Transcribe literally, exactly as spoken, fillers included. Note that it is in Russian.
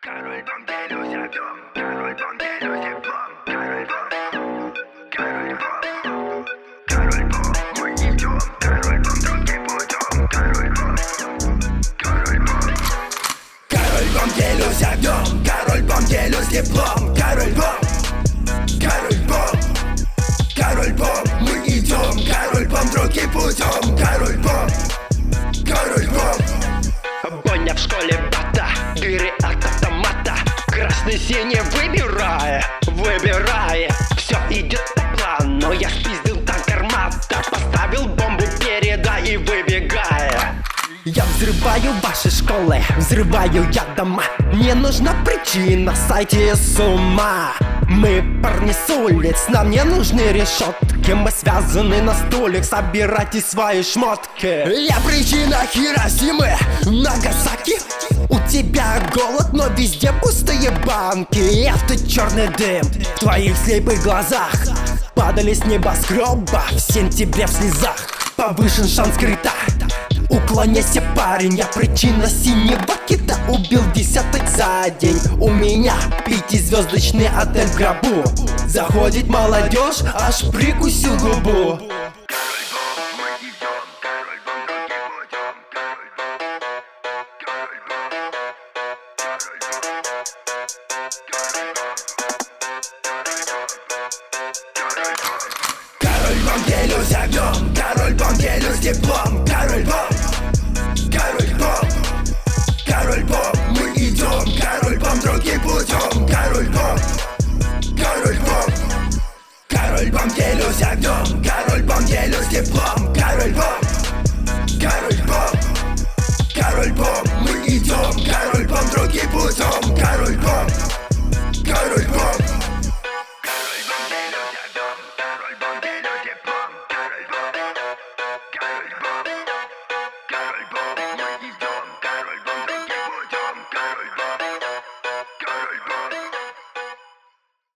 Король бом, делюсь огнем. Король бом, делюсь теплом. Король бом, король бом, король бом, мы идем. Король бом, другим путем. Король бом, король бом. Король бом, делюсь огнем. Король бом, делюсь теплом. Король бом, король бом, король бом, мы идем. Король бом, другим путем. Король бом, король бом. Бойня в школе бата, дыры от автомата, красный-синий выбирая, выбирая. Все идет по плану, я спиздил танк армата, поставил бомбу переда и выбегая. Я взрываю ваши школы, взрываю я дома. Не нужна причина, сойти с ума. Мы парни с улиц, нам не нужны решетки. Мы связаны на стульях, собирайте свои шмотки. Я причина Хиросимы, Нагасаки. У тебя голод, но везде пустые банки. Авточерный дым в твоих слепых глазах. Падали с небоскреба в сентябре в слезах. Повышен шанс крита. Уклоняйся, парень, я причина синего кита. Убил десяток за день. У меня пятизвездочный отель в гробу. Заходит молодежь, аж прикусил губу. Король бом, делюсь огнем. Король бом, делюсь теплом. Король бом, король бом, король бом, мы идем. Король бом, другим путем. Король бом, король бом, король бом, делюсь огнем. Король бом, делюсь теплом. Король бом, король бом, король бом, мы идем. Король бом, другим путем. Король бом, король бом. Король бом, мы идем, король бом, другим путем. Король бом,